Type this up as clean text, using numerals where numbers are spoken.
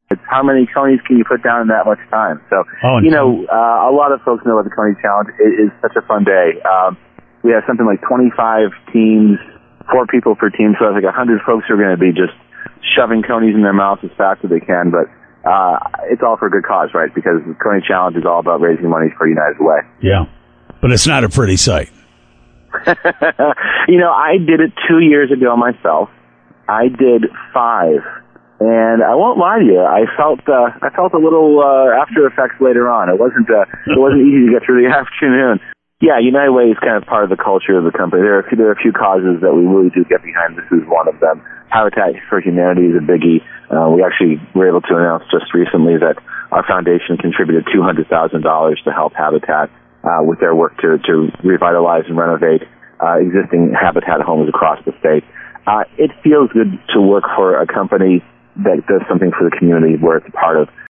It's how many conies can you put down in that much time? So, a lot of folks know about the Coney Challenge. It is such a fun day. We have something like 25 teams, 4 people per team, so it's like 100 folks who are going to be just shoving conies in their mouths as fast as they can. But it's all for a good cause, right? Because the Coney Challenge is all about raising money for United Way. Yeah, but it's not a pretty sight. I did it 2 years ago myself. I did 5. And I won't lie to you, I felt a little after effects later on. It wasn't easy to get through the afternoon. Yeah, United Way is kind of part of the culture of the company. There are a few causes that we really do get behind. This is one of them. Habitat for Humanity is a biggie. We actually were able to announce just recently that our foundation contributed $200,000 to help Habitat with their work to revitalize and renovate existing Habitat homes across the state. It feels good to work for a company that does something for the community where it's a part of